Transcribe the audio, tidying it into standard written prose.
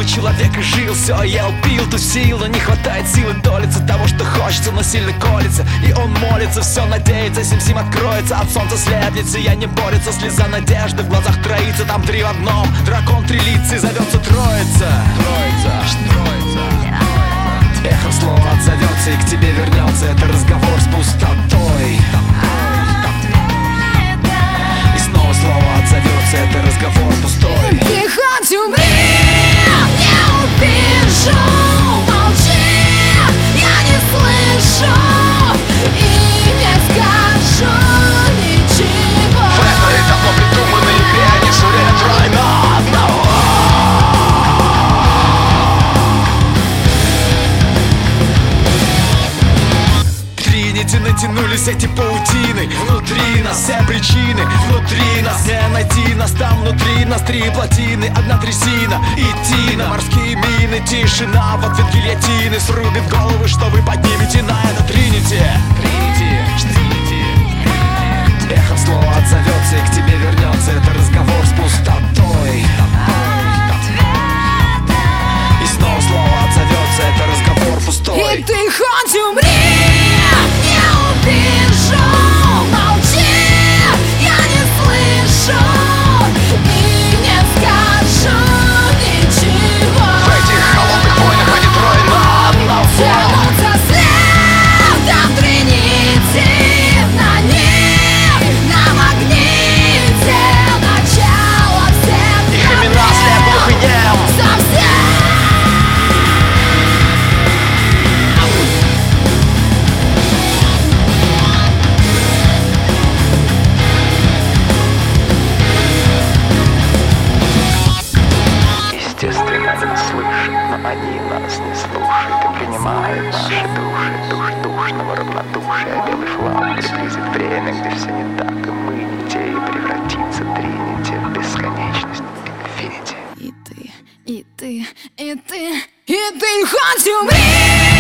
бы человек и жил. Все ел, пил, тусил, но не хватает силы толиться того, что хочется, но сильно колется. И он молится, все надеется, сим-сим откроется. От солнца след не борется, слеза надежды в глазах троится. Там три в одном, дракон три лица, зовется троица. Эхом слово отзовется и к тебе вернется. Это разговор с пустотой. И снова слово отзовется. Это разговор пустой. Ты хоть умри, не увижу. Молчи, я не слышу и не скажу ничего. В этой давно придуманной игре они сурят тройно одного. Натянулись эти паутины. Внутри нас все причины. Внутри нас не найти нас. Там внутри нас три плотины. Одна трясина и тина. Морские мины, тишина. В ответ гильотины срубит головы, что вы поднимете на это Тринити. Эхом слово отзовется и к тебе вернется. Это разговор с пустотой. И снова слово отзовется. Это разговор пустой. И ты хоть умри, не увижу. Молчи, я не слышу и не скажу ничего. В этих холодных войнах они трое на одного. Тянутся след, там три нити. На них, на магните начало всех. Их имена след глухонем. Совсем. Естественно, они слышат, но они нас не слушают и принимают наши души. Душного равнодушия. Белый флаг приблизит время, где все не так, и мы не те, и превратится Тринити в бесконечность, инфинити. И ты хоть умри.